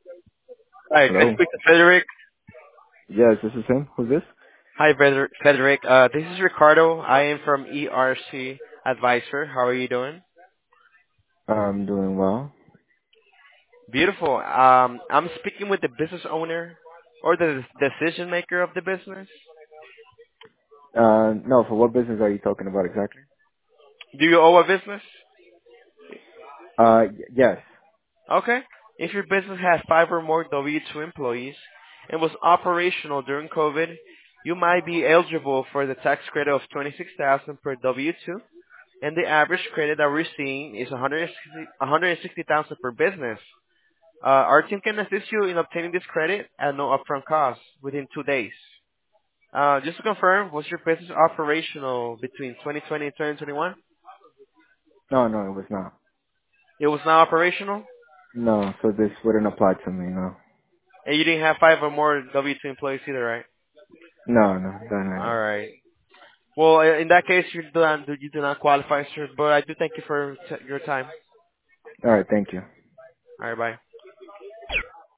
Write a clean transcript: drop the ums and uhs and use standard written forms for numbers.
Hi, can I Hello. speak to Frederick? Yes, this is him. Who's this? Hi, Frederick. This is Ricardo. I am from ERC Advisor. How are you doing? I'm doing well. Beautiful. I'm speaking with the business owner or the decision maker of the business. No, for what business are you talking about exactly? Do you owe a business? Yes. Okay. If your business has 5 or more W-2 employees and was operational during COVID, you might be eligible for the tax credit of 26,000 per W-2, and the average credit that we're seeing is 160,000 per business. Our team can assist you in obtaining this credit at no upfront cost within 2 days. Just to confirm, was your business operational between 2020 and 2021? No, no, it was not. It was not operational, No, so this wouldn't apply to me, no. and you didn't have 5 or more W-2 employees either, right? No, no, don't All either. right. Well, in that case, you do not qualify, sir. But I do thank you for your time. Alright, thank you. All right, bye.